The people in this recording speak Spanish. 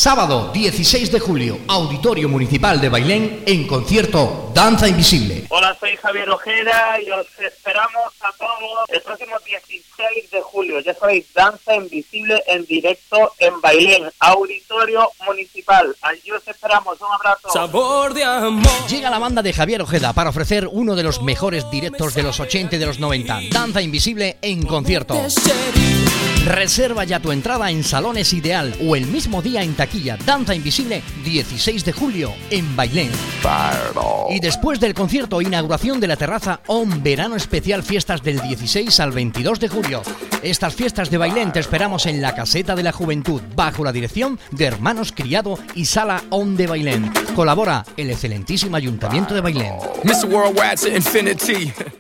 Sábado 16 de julio, Auditorio Municipal de Bailén, en concierto Danza Invisible. Hola, soy Javier Ojeda y os esperamos a todos el próximo 16 de julio. Ya sabéis, Danza Invisible en directo en Bailén, Auditorio Municipal. Allí os esperamos, un abrazo. Sabor de amor. Llega la banda de Javier Ojeda para ofrecer uno de los mejores directos de los 80 y de los 90. Danza Invisible en concierto. Reserva ya tu entrada en Salones Ideal o el mismo día en taquilla. Danza Invisible, 16 de julio en Bailén. Y después del concierto, inauguración de la terraza ON Verano Especial, fiestas del 16 al 22 de julio. Estas fiestas de Bailén te esperamos en la Caseta de la Juventud, bajo la dirección de Hermanos Criado y Sala ON de Bailén. Colabora el excelentísimo Ayuntamiento de Bailén. Mr. Worldwide to infinity.